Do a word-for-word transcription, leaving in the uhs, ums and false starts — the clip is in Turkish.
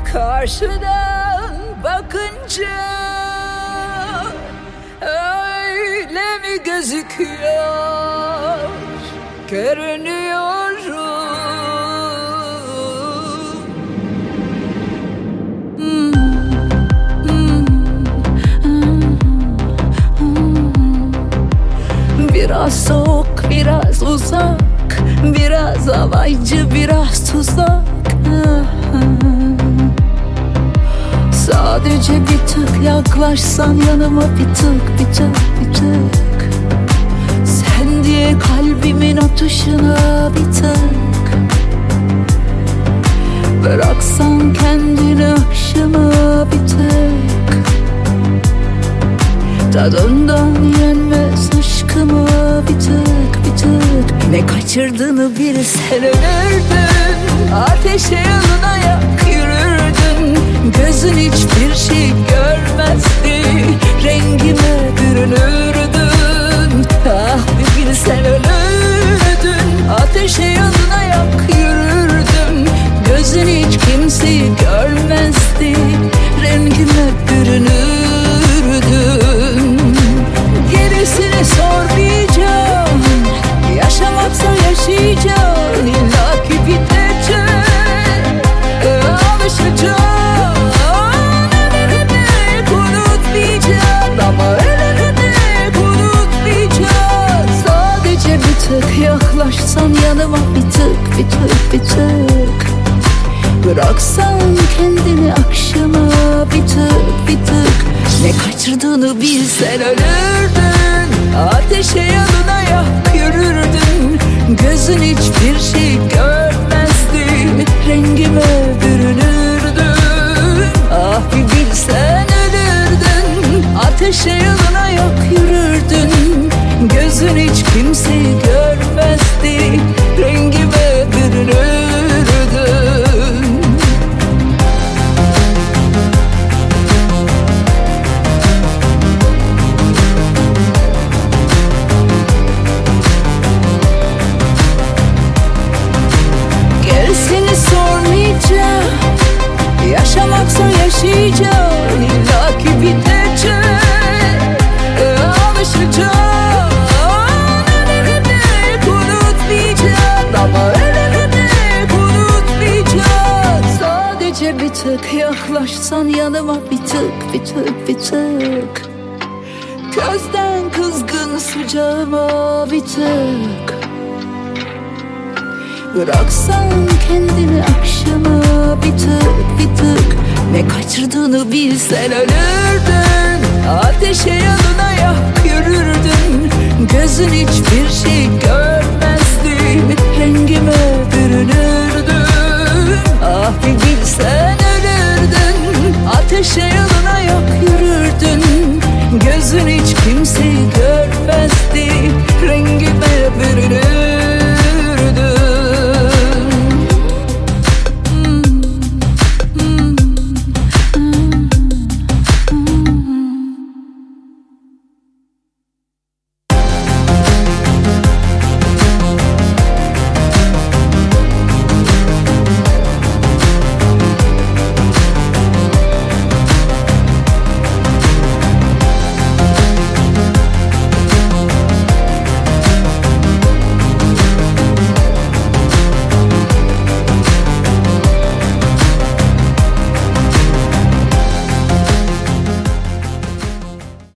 Karşıdan bakınca öyle mi gözüküyor? Görünüyorum. Hmm, hmm, hmm, hmm. Biraz soğuk, biraz uzak, biraz havaycı, biraz tuzak. Sadece bir tık yaklaşsan yanıma, bir tık, bir tık, bir tık. Sen diye kalbimin atışına bir tık. Bıraksan kendini akşama bir tık. Tadından yenmez aşkıma bir tık, bir tık. Ne kaçırdığını bilsen ölürdün. Ateşe yalına yak yürürdün. Gözün hiçbir şey görmezdi. Rengime bürünürdün. Ah bir bilsen ölürdün. Ateşe yalına yak yürürdüm. Gözün hiç kimseyi görmezdi. Rengime bürünürdün. Gerisini sormayacağım. Yaşamaksa yaşayacağım. İlla ki bitecek. Alışacağım. Ölene unutmayacağım. Ama ölene unutmayacağım. Sadece bir tık yaklaşsan yanıma, bir tık, bir tık, bir tık. Bıraksan kendini akşama bir tık, bir tık. Ne kaçırdığını bilsen ölürdün. Ateşe yanına yak yürürdün. Gözün hiçbir şey görmezdi. Rengime bürünürdün. Ah bir bilsen ölürdün. Ateşe yanına yak yürürdün. Gözün hiç kimseyi görmezdi. Rengime bürünürdün. Yaşamaksa yaşayacağım. İlla ki bitecek. Alışacağım. Ölene unutmayacağım. Ama ölene unutmayacağım. Sadece bir tık yaklaşsan yanıma, bir tık, bir tık, bir tık. Gözden kızgın sıcağıma bir tık. Bıraksan kendini akşama bir tık, bir tık. Ne kaçırdığını bilsen ölürdün. Ateşe yanına yak yürürdün. Gözün hiçbir